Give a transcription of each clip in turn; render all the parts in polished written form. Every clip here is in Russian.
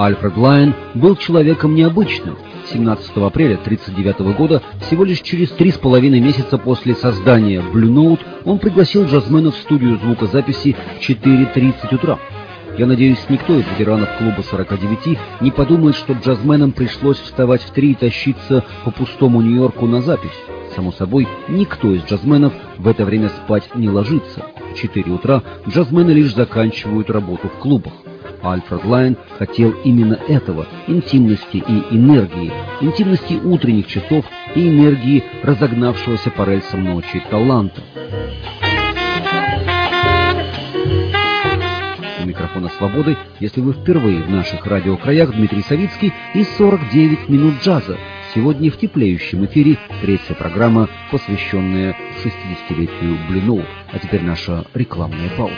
Альфред Лайн был человеком необычным. 17 апреля 1939 года, всего лишь через 3,5 месяца после создания Blue Note, он пригласил джазменов в студию звукозаписи в 4:30 утра. Я надеюсь, никто из ветеранов клуба 49 не подумает, что джазменам пришлось вставать в 3 и тащиться по пустому Нью-Йорку на запись. Само собой, никто из джазменов в это время спать не ложится. В 4 утра джазмены лишь заканчивают работу в клубах. Альфред Лайн хотел именно этого – интимности и энергии, интимности утренних часов и энергии разогнавшегося по рельсам ночи таланта. У микрофона «Свободы», если вы впервые в наших радиокраях, Дмитрий Савицкий и 49 минут джаза. Сегодня в теплеющем эфире третья программа, посвященная 60-летию Blue Note. А теперь наша рекламная пауза.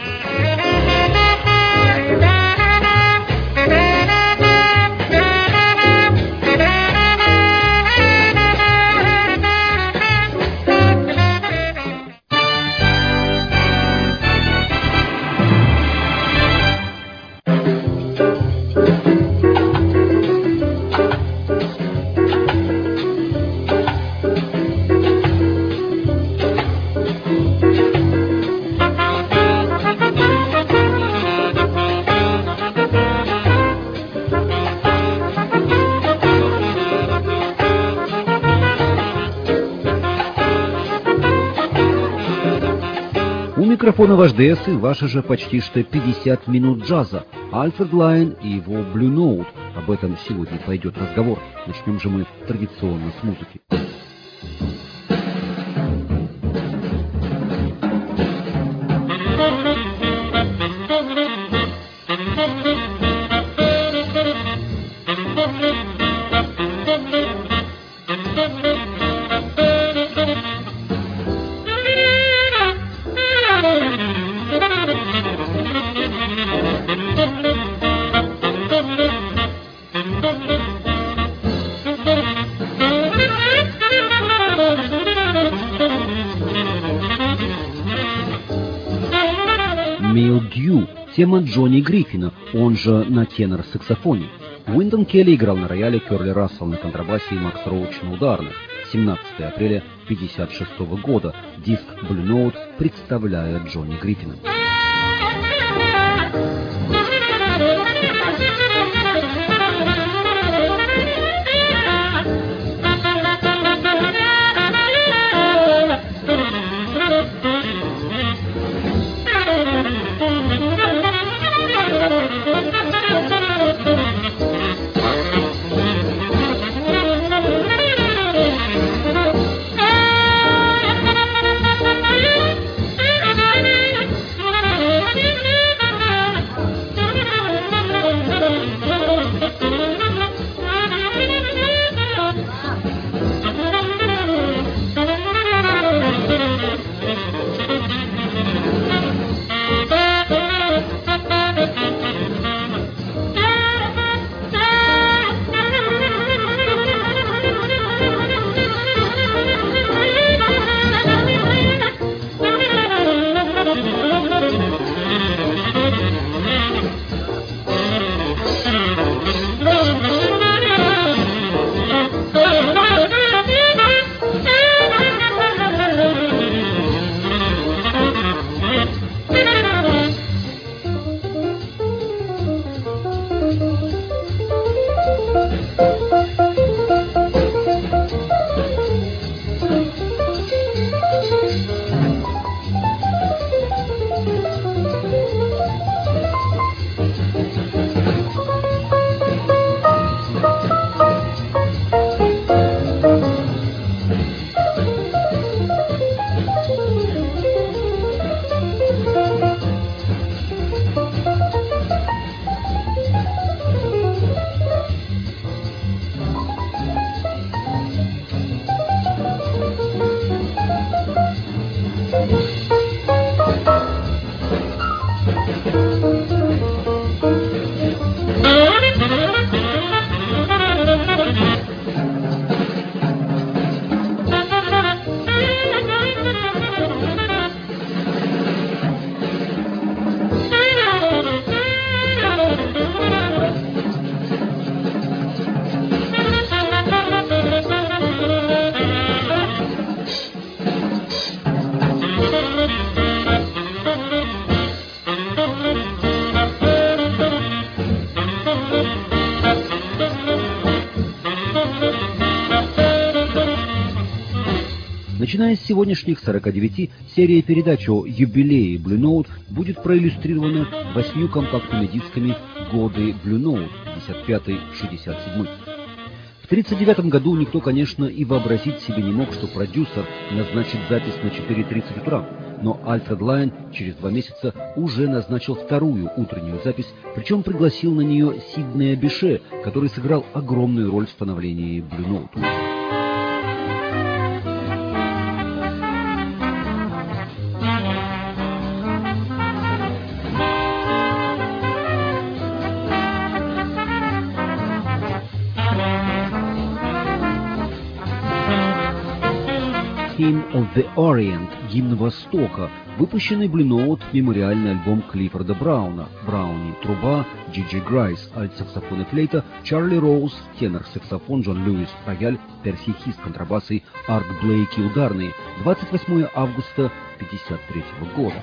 Микрофона ваш ДС и ваши же почти что 50 минут джаза. Альфред Лайн и его Blue Note. Об этом сегодня пойдет разговор. Начнем же мы традиционно с музыки. Тема Джонни Гриффина, он же на тенор-саксофоне. Уинтон Келли играл на рояле, Керли Рассел на контрабасе и Макс Роуч на ударных. 17 апреля 1956 года. Диск Blue Note представляет Джонни Гриффина. Начиная с сегодняшних 49, серия передач о юбилее Blue Note будет проиллюстрирована 8 компактными дисками «Годы Blue Note» 55-67. В 1939 году никто, конечно, и вообразить себе не мог, что продюсер назначит запись на 4:30 утра, но Альфред Лайн через 2 месяца уже назначил вторую утреннюю запись, причем пригласил на нее Сиднея Бише, который сыграл огромную роль в становлении Blue Note. Hymn of the Orient, гимн Востока, выпущенный Blue Note мемориальный альбом Клиффорда Брауна, Брауни, труба, Джи Грайс, альт-саксофон и флейта, Чарли Роуз, тенор-саксофон, Джон Льюис, рояль, Перси Хис, контрабасы, Арт Блейки, ударные, 28 августа 1953 года.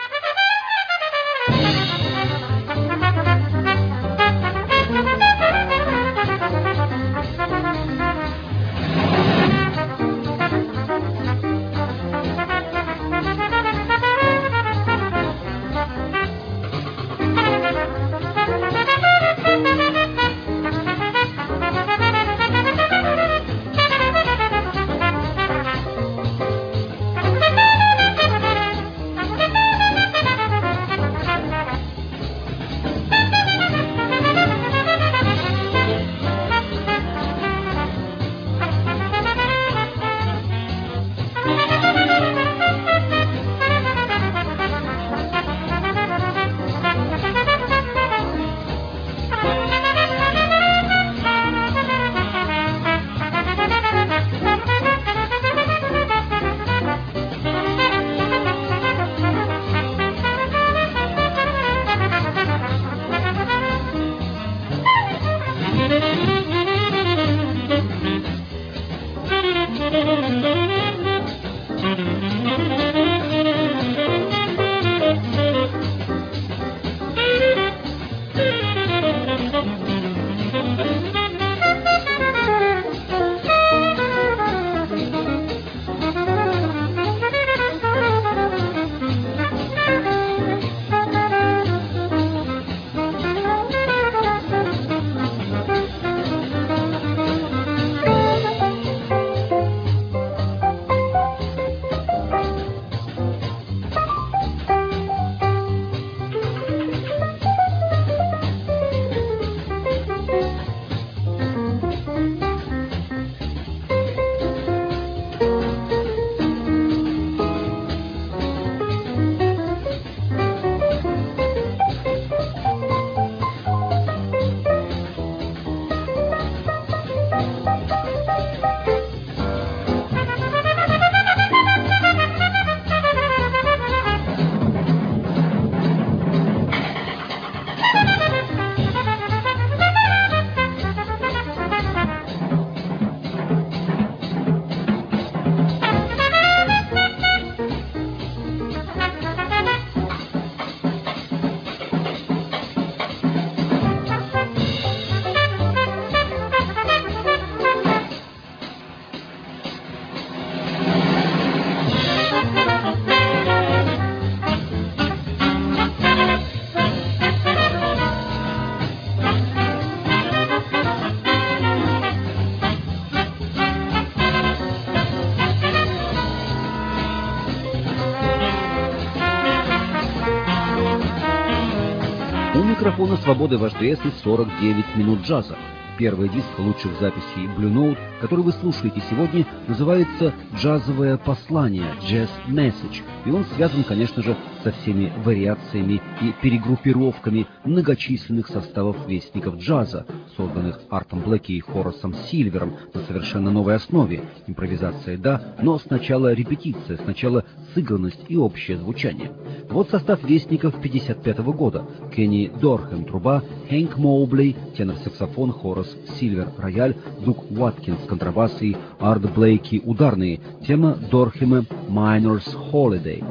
У микрофона «Свободы» ваш ДС и 49 минут джаза. Первый диск лучших записей Blue Note, который вы слушаете сегодня, называется «Джазовое послание» (Jazz Message), и он связан, конечно же, со всеми вариациями и перегруппировками многочисленных составов вестников джаза, созданных Артом Блэки и Хорасом Сильвером на совершенно новой основе. Импровизация, да, но сначала репетиция, сначала сыгранность и общее звучание. Вот состав вестников 1955 года. Кенни Дорхэм, труба, Хэнк Моублей, тенор-саксофон, Хорас Сильвер, рояль, Дук Уаткинс, контрабасы и Арт Блейки, ударные. Тема Дорхэма «Miner's Holiday».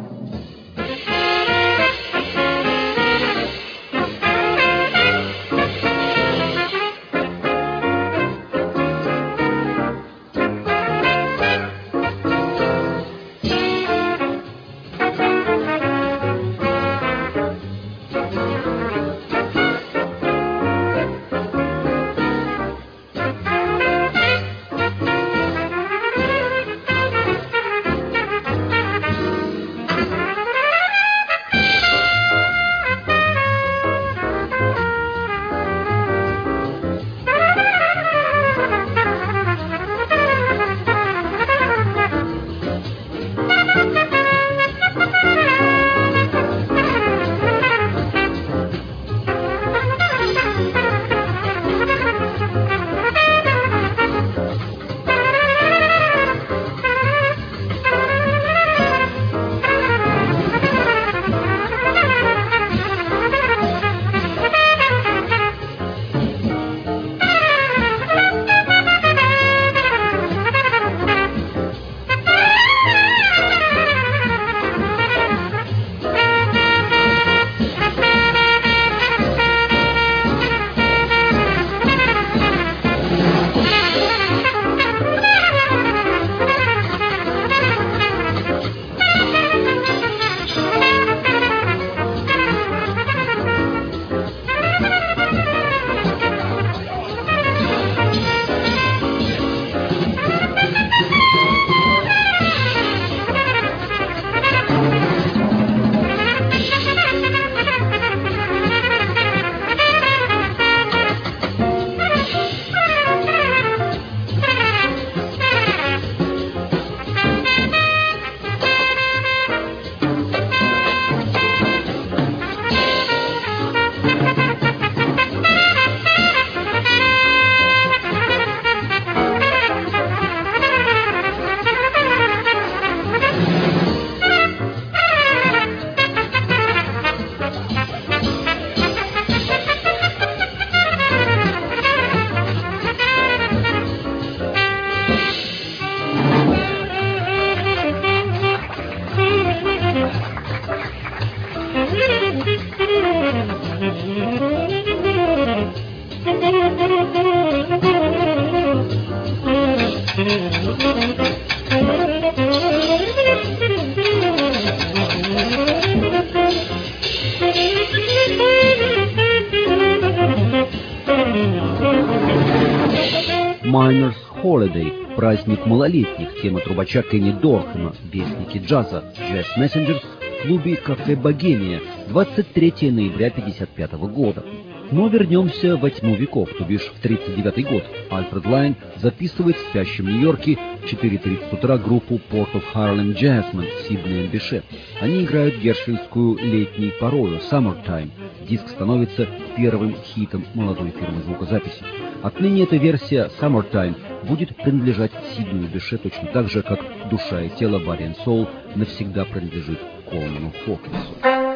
Miners Holiday, праздник малолетних, тема трубача Кенни Дорхема, вестники джаза, Jazz Messengers в клубе «Кафе Богемия», 23 ноября 1955 года. Но вернемся во тьму веков, то бишь в 1939 год. Альфред Лайн записывает в спящем Нью-Йорке в 4:30 утра группу Port of Harlem Jazzmen в Сиднее Бише. Они играют гершвинскую «Летней порою» «Summertime». Диск становится первым хитом молодой фирмы звукозаписи. Отныне эта версия «Summertime» будет принадлежать Сиднею Бише точно так же, как «Душа и тело» Body and Soul навсегда принадлежит Колману Хокинсу.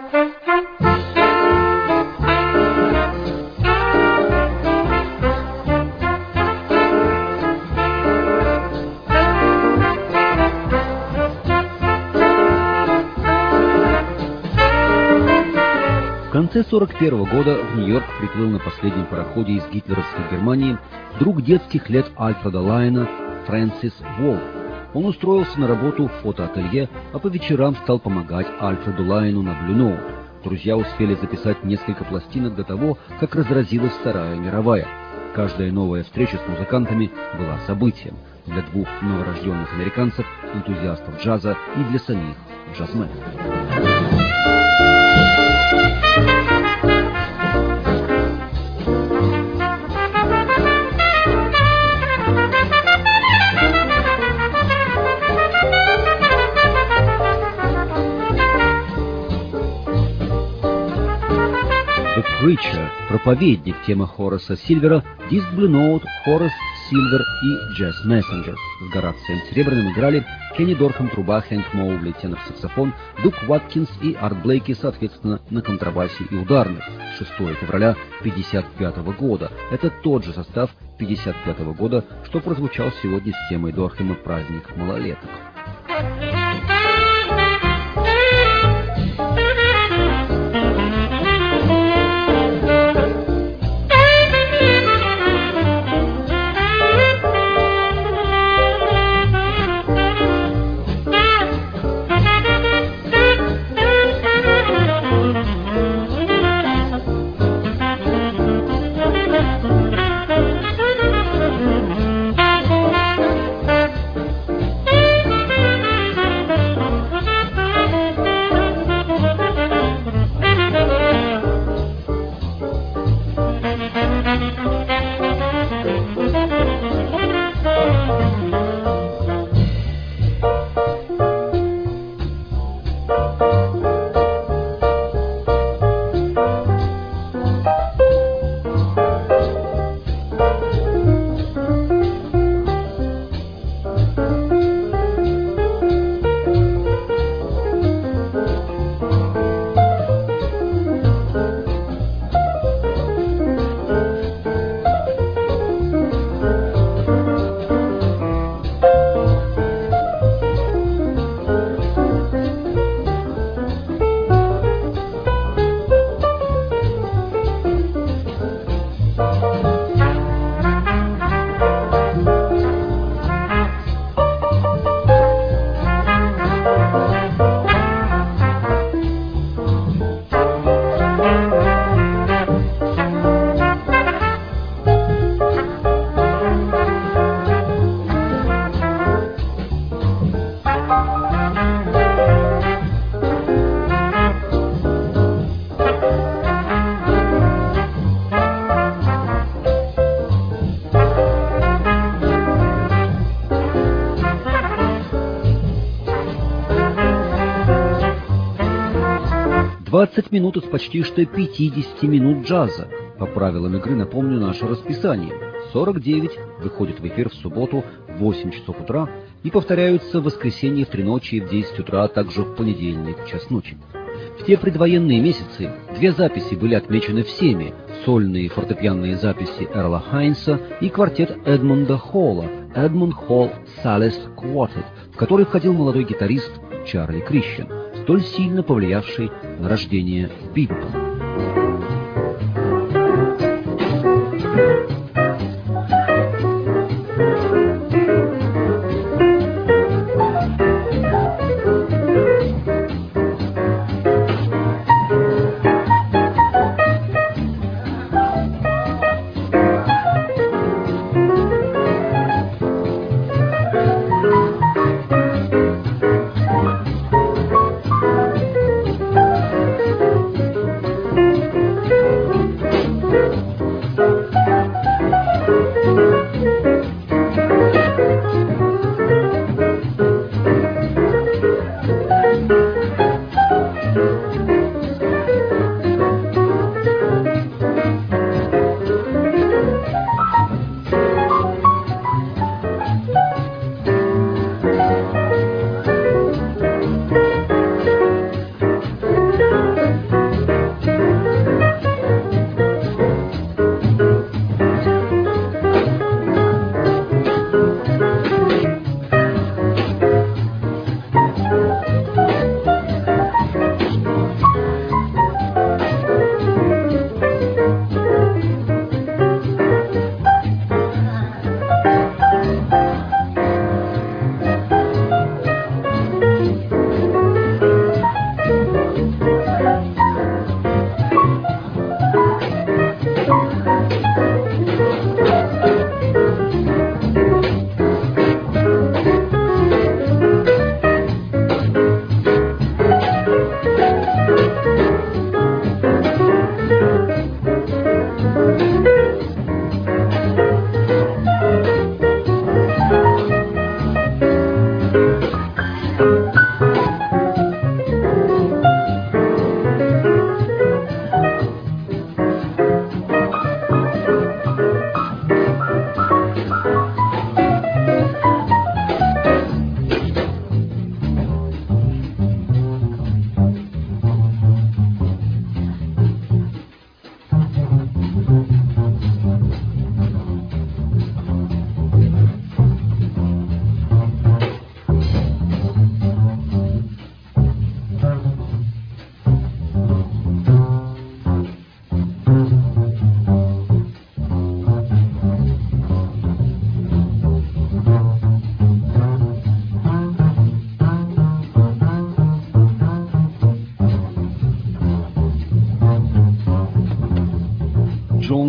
В конце 1941 года в Нью-Йорк приплыл на последнем пароходе из гитлеровской Германии друг детских лет Альфреда Лайна Фрэнсис Волк. Он устроился на работу в фотоателье, а по вечерам стал помогать Альфреду Лайну на Blue Note. Друзья успели записать несколько пластинок до того, как разразилась Вторая мировая. Каждая новая встреча с музыкантами была событием для двух новорожденных американцев, энтузиастов джаза, и для самих джазменов. The Preacher, проповедник, тема Хораса Сильвера, диск Blue Note, Хорас Сильвер и Jazz Messengers. С Горацием Серебряным играли Кенни Дорхем труба, Хэнк Моули тенор-саксофон, Дук Уаткинс и Арт Блейки, соответственно, на контрабасе и ударных. 6 февраля 1955 года. Это тот же состав 1955 года, что прозвучал сегодня с темой Дорхема «Праздник малолеток». «20 минут из почти что 50 минут джаза». По правилам игры напомню наше расписание. 49 выходит в эфир в субботу в 8 часов утра и повторяются в воскресенье в 3 ночи и в 10 утра, а также в понедельник в час ночи. В те предвоенные месяцы 2 записи были отмечены всеми: сольные фортепианные записи Эрла Хайнса и квартет Эдмунда Холла, Эдмунд Холл Салес Quartet, в который входил молодой гитарист Чарли Крищен, столь сильно повлиявший на рождение бибопа.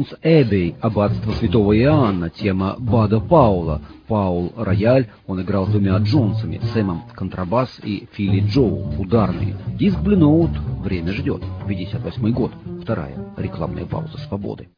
Джонс Эббей, аббатство святого Иоанна, тема Бада Паула. Паул — рояль, он играл с двумя Джонсами, Сэмом — контрабас и Филли Джоу — ударные. Диск Blue Note «Время ждет», 58 год, вторая рекламная пауза свободы.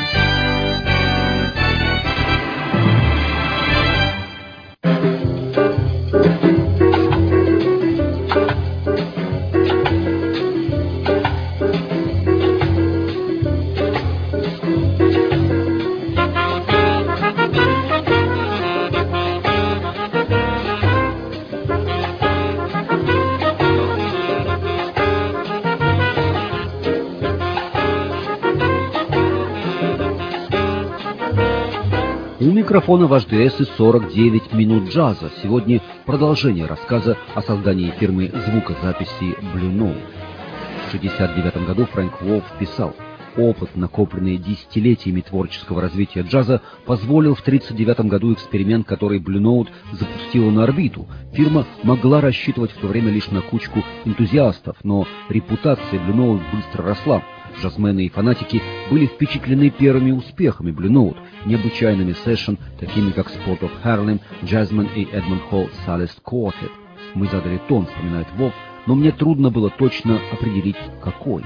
У микрофона ваш ДС и 49 минут джаза. Сегодня продолжение рассказа о создании фирмы звукозаписи Blue Note. В 1969 году Фрэнк Волф писал: «Опыт, накопленный десятилетиями творческого развития джаза, позволил в 1939 году эксперимент, который Blue Note запустила на орбиту. Фирма могла рассчитывать в то время лишь на кучку энтузиастов, но репутация Blue Note быстро росла. Джазмены и фанатики были впечатлены первыми успехами Blue Note, необычайными сессион, такими как Sport of Harlem, Jazzman и Edmond Hall Solist Quartet. Мы задали тон», вспоминает Волф, «но мне трудно было точно определить, какой».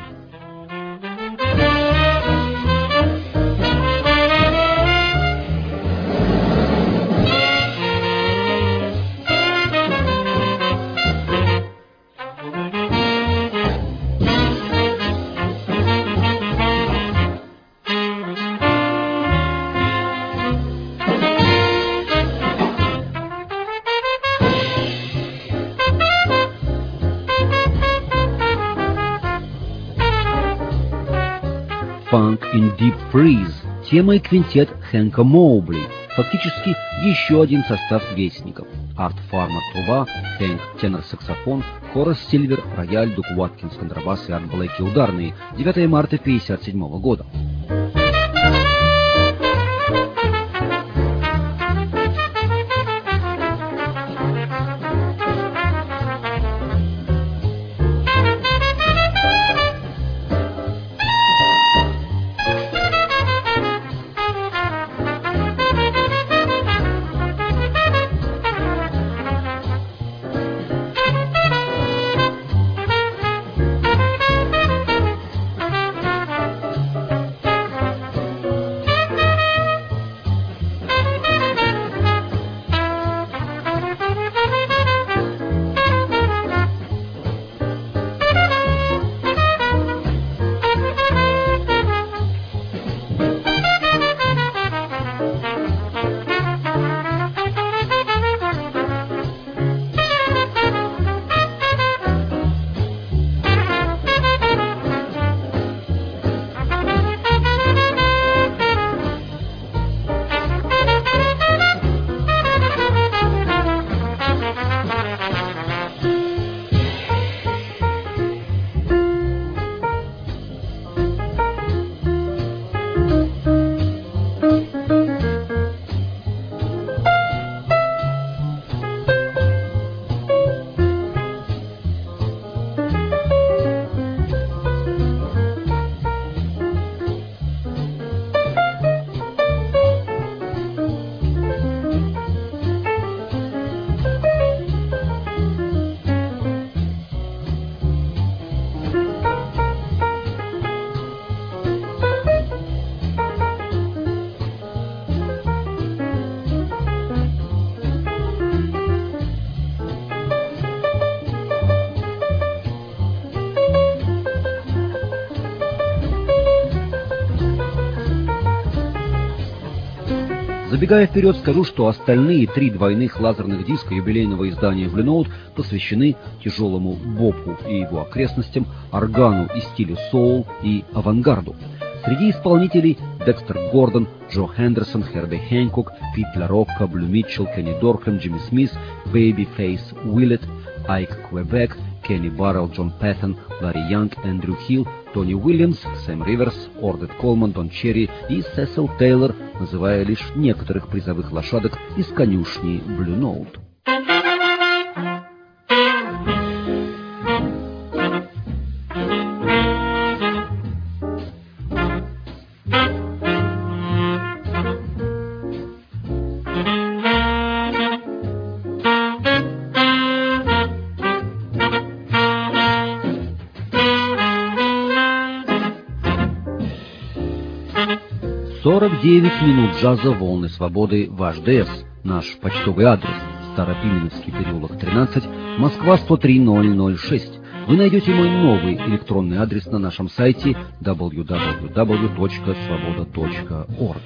Funk in Deep Freeze, тема и квинтет Хэнка Моубли, фактически еще один состав вестников. Арт Фармер труба, Хэнк тенор-саксофон, Хорас Сильвер рояль, Дук Уаткинс контрабас и Арт Блейки ударные, 9 марта 1957 года. Забегая вперед, скажу, что остальные 3 двойных лазерных диска юбилейного издания Blue Note посвящены тяжелому бопу и его окрестностям, органу и стилю соул и авангарду. Среди исполнителей Декстер Гордон, Джо Хендерсон, Херби Хэнкок, Пит Ла Рокка, Блю Митчелл, Кенни Доркхэм, Джимми Смит, Бэйби Фейс Уиллет, Айк Квебек, Кенни Баррелл, Джон Пэттон, Ларри Янг, Эндрю Хилл, Тони Уильямс, Сэм Риверс, Ордет Колман, Дон Черри и Сесил Тейлор, называя лишь некоторых призовых лошадок из конюшни Blue Note. 49 минут джаза «Волны свободы» ваш ДС. Наш почтовый адрес: Старопименовский переулок, 13, Москва, 103006. Вы найдете мой новый электронный адрес на нашем сайте www.svoboda.org.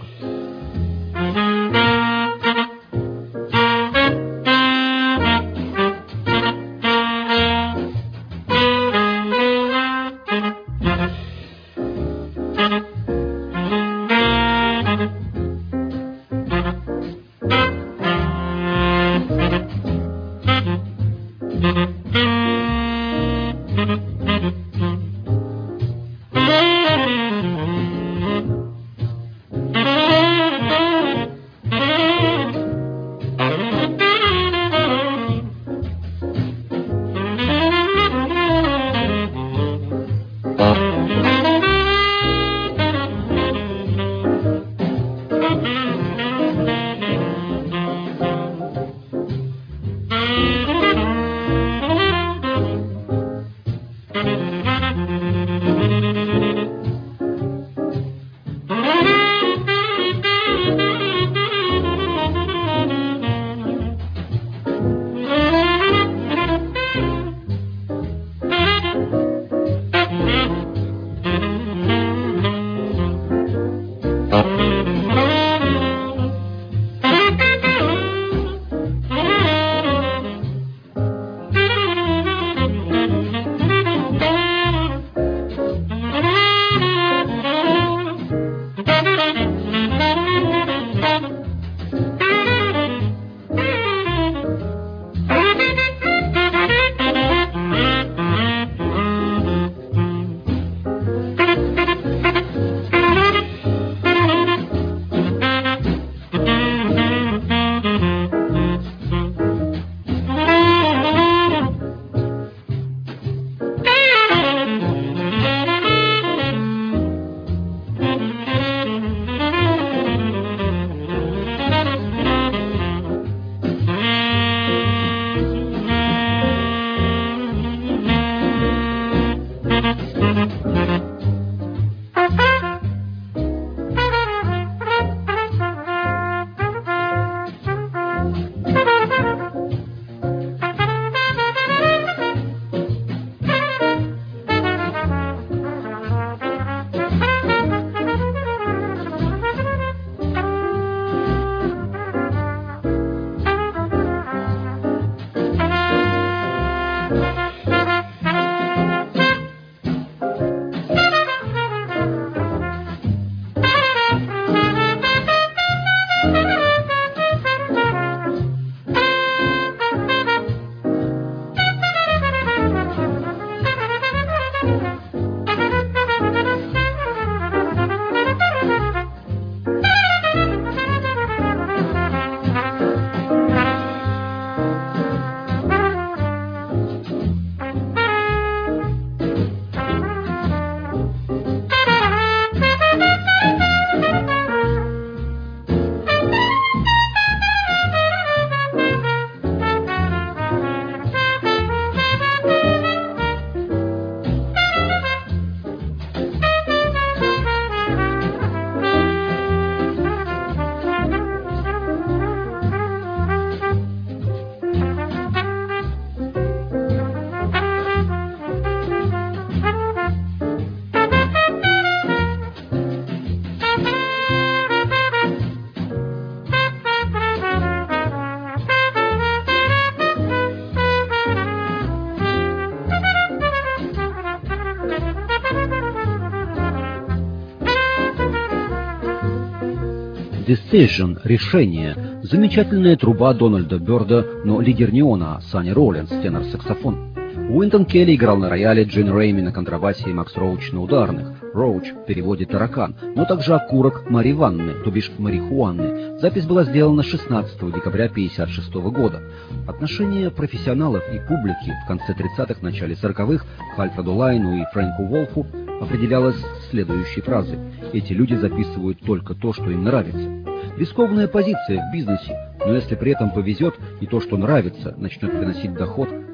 Decision — решение. Замечательная труба Дональда Бёрда, но лидер не он, а Санни Роллинс, тенор-саксофон. Уинтон Келли играл на рояле, Джин Рейми на контрабасе и Макс Роуч на ударных. Роуч в переводе «таракан», но также окурок марихуаны, то бишь марихуаны. Запись была сделана 16 декабря 1956 года. Отношение профессионалов и публики в конце 30-х, начале 40-х к Альфреду Лайну и Фрэнку Волфу определялось следующей фразой: «Эти люди записывают только то, что им нравится». Рискованная позиция в бизнесе, но если при этом повезет и то, что нравится, начнет приносить доход,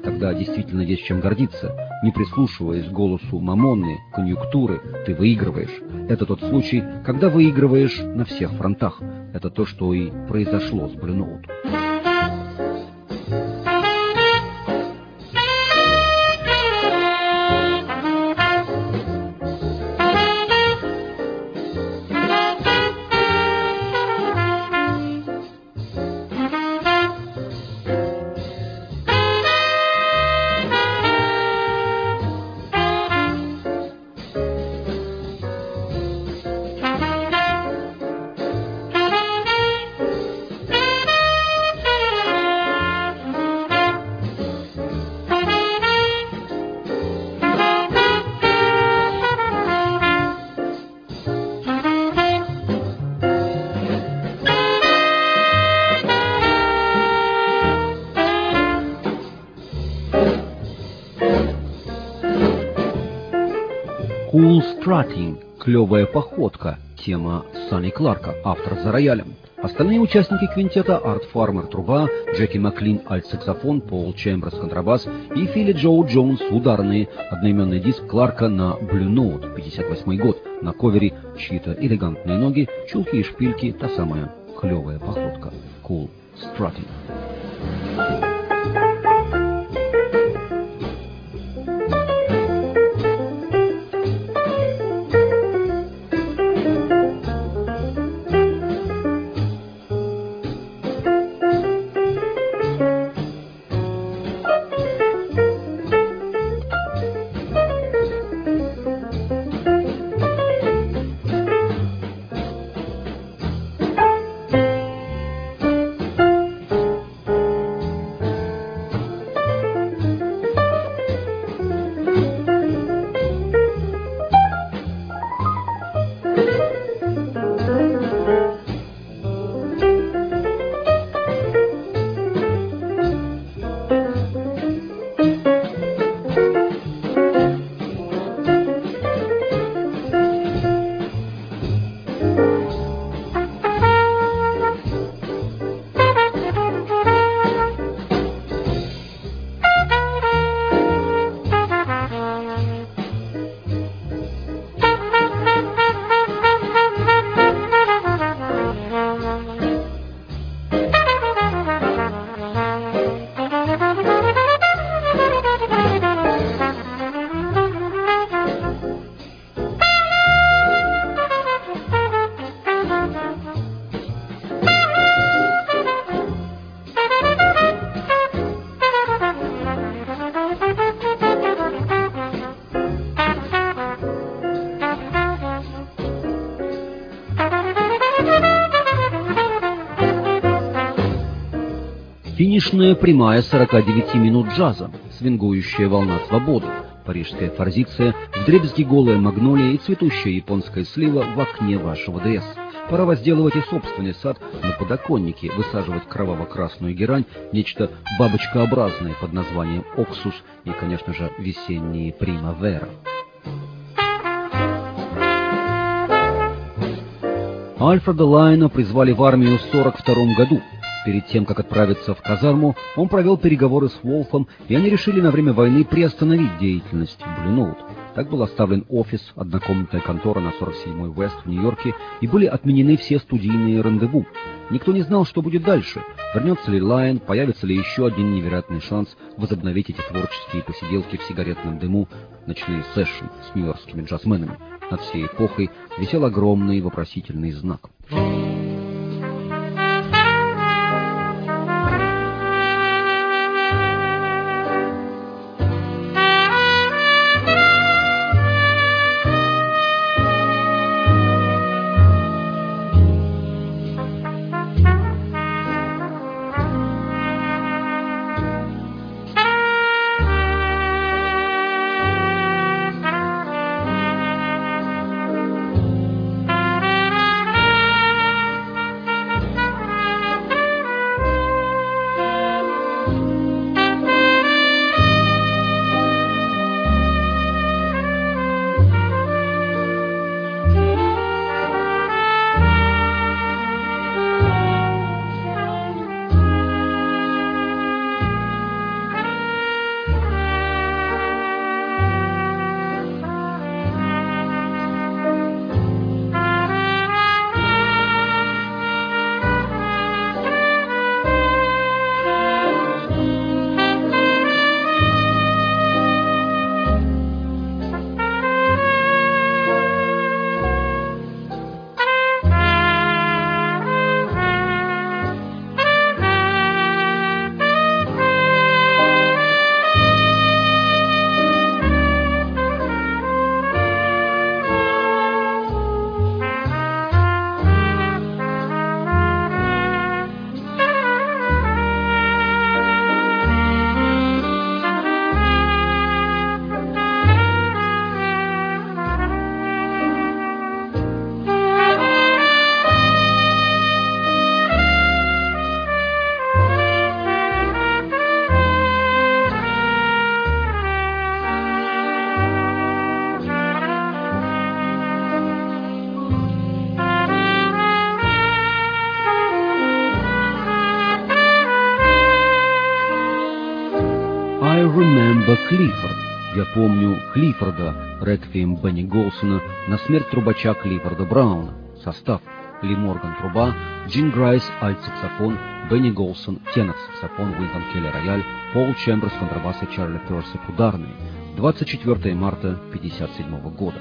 Тогда действительно есть чем гордиться. Не прислушиваясь к голосу мамонны, конъюнктуры, ты выигрываешь. Это тот случай, когда выигрываешь на всех фронтах. Это то, что и произошло с Blue Note. Cool Strutting – клевая походка, тема Санни Кларка, автор за роялем. Остальные участники квинтета – Арт Фармер – труба, Джеки Маклин – альт-саксофон, Пол Чемберс – контрабас и Филли Джоу Джонс – ударные. Одноименный диск Кларка на Blue Note, 58 год. На ковере чьи-то элегантные ноги, чулки и шпильки, та самая клевая походка. Cool Strutting. Финишная прямая 49 минут джаза, свингующая волна свободы, парижская форзиция, вдребезги голая магнолия и цветущая японская слива в окне вашего ДС. Пора возделывать и собственный сад на подоконнике, высаживать кроваво-красную герань, нечто бабочкообразное под названием оксус и, конечно же, весенние примавера. Альфреда Лайна призвали в армию в 1942 году. Перед тем, как отправиться в казарму, он провел переговоры с Волфом, и они решили на время войны приостановить деятельность Blue Note. Так был оставлен офис, однокомнатная контора на 47-й Вест в Нью-Йорке, и были отменены все студийные рандеву. Никто не знал, что будет дальше. Вернется ли Лайн, появится ли еще один невероятный шанс возобновить эти творческие посиделки в сигаретном дыму, ночные сэшны с нью-йоркскими джазменами. Над всей эпохой висел огромный вопросительный знак. Я помню Клиффорда, реквием Бенни Голсона на смерть трубача Клиффорда Брауна. Состав: Ли Морган — труба, Джин Грайс — альт-саксофон, Бенни Голсон — тенор-саксофон, Уинтон Келли — рояль, Пол Чемберс — контрабас и Чарли Перси — ударные. 24 марта 1957 года.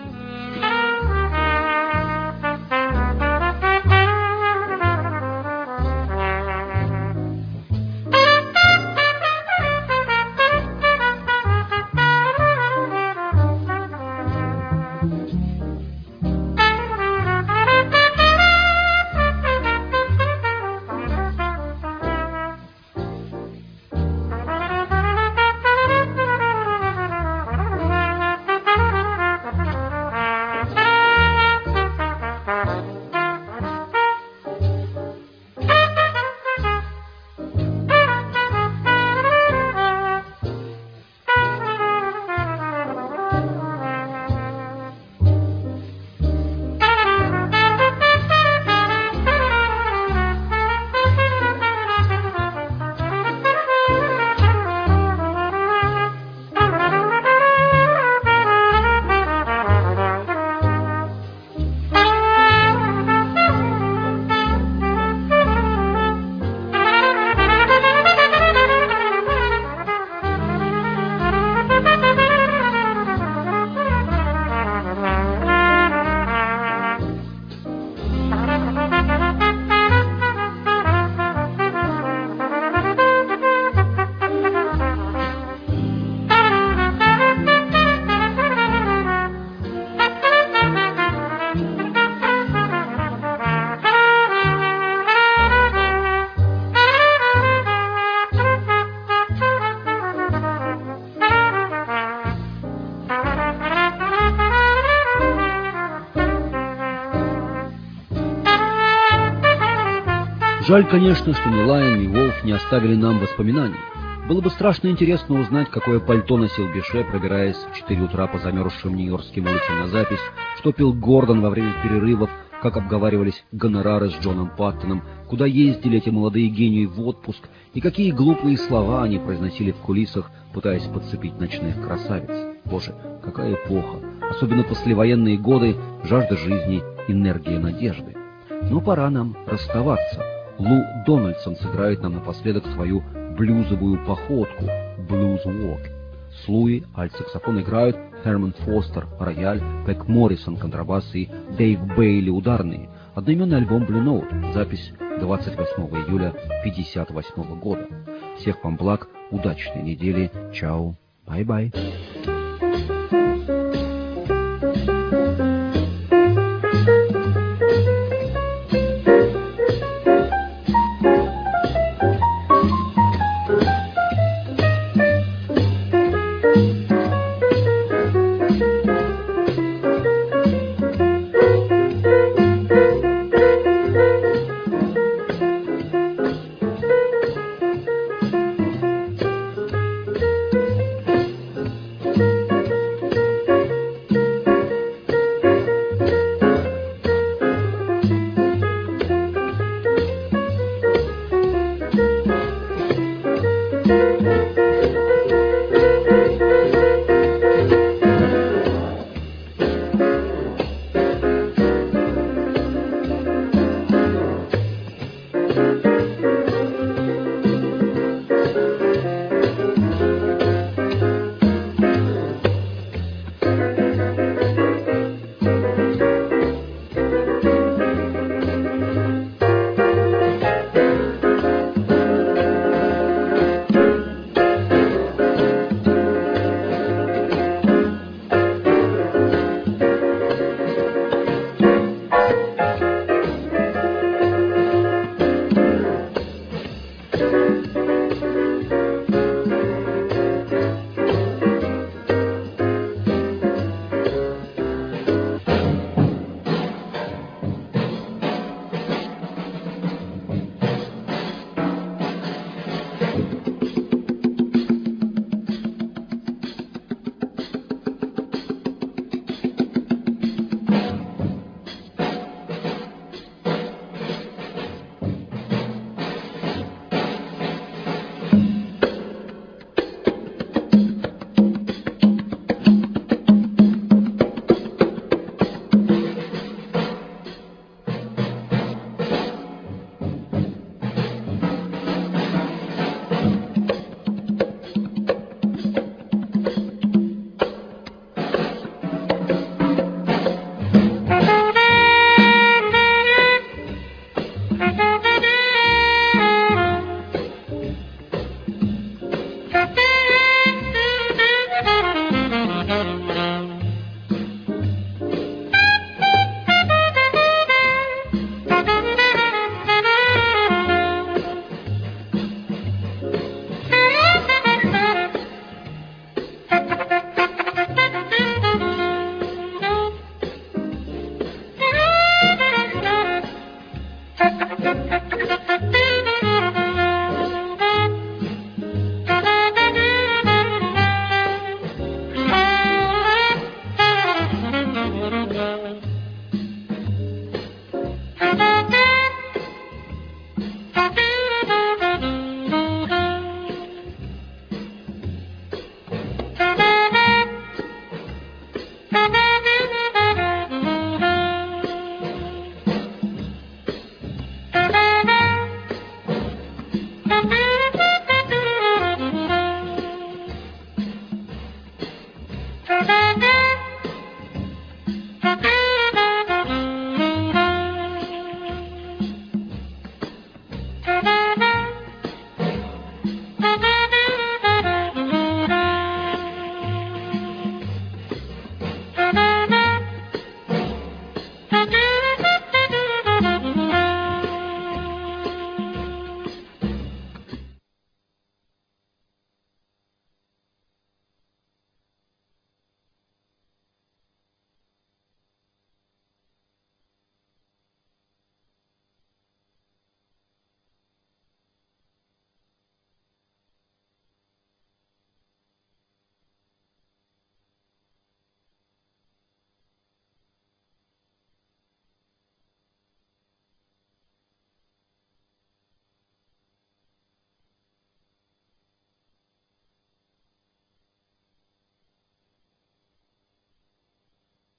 Жаль, конечно, что ни Лайон, ни Волф не оставили нам воспоминаний. Было бы страшно интересно узнать, какое пальто носил Бише, пробираясь в 4 утра по замерзшим нью-йоркским улицам на запись, что пил Гордон во время перерывов, как обговаривались гонорары с Джоном Паттоном, куда ездили эти молодые гении в отпуск, и какие глупые слова они произносили в кулисах, пытаясь подцепить ночных красавиц. Боже, какая эпоха! Особенно послевоенные годы, жажда жизни, энергия надежды. Но пора нам расставаться. Лу Дональдсон сыграет нам напоследок свою блюзовую походку «Blues Walk». С Луи альт-саксофон играют Херман Фостер — рояль, Пэк Моррисон — контрабас и Дэйв Бейли — ударные. Одноименный альбом Blue Note, запись 28 июля 1958 года. Всех вам благ, удачной недели, чао, бай-бай.